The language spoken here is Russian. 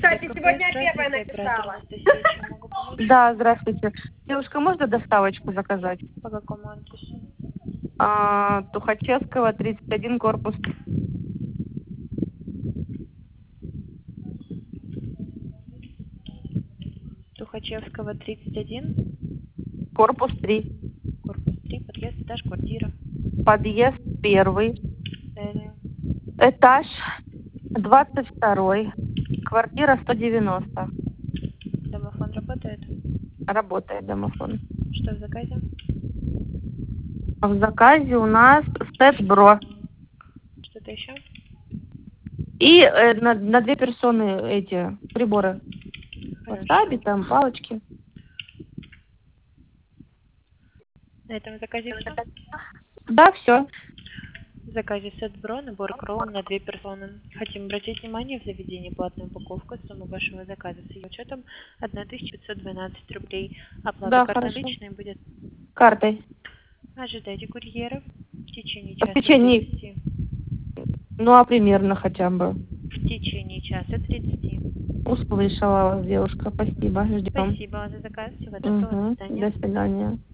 Кстати, сегодня первая написала. Да, здравствуйте. Девушка, можно доставочку заказать? По какому адресу? Тухачевского, 31, корпус. Тухачевского, 31, Корпус 3. корпус 3, подъезд, этаж, квартира. Подъезд 1. Далее. Этаж 22. Квартира 190. Домофон работает? Работает домофон. Что в заказе? В заказе у нас сет бро. Что-то еще? И на 2 персоны эти приборы. Хорошо. Васаби, там палочки. На этом заказе все? Да, все. В заказе сет бро, набор кроун на 2 персоны. Хотим обратить внимание, в заведении платная упаковка, сумма вашего заказа с ее учетом 1512 рублей. Оплата Да, карт хорошо. наличной будет. Картой. Ожидайте курьеров в течение В часа течение, 30. ну а примерно хотя бы. В течение часа 30. Услышала вас, девушка. Спасибо. Ждем. Спасибо за заказ. Всего доброго. До Угу. свидания. До свидания.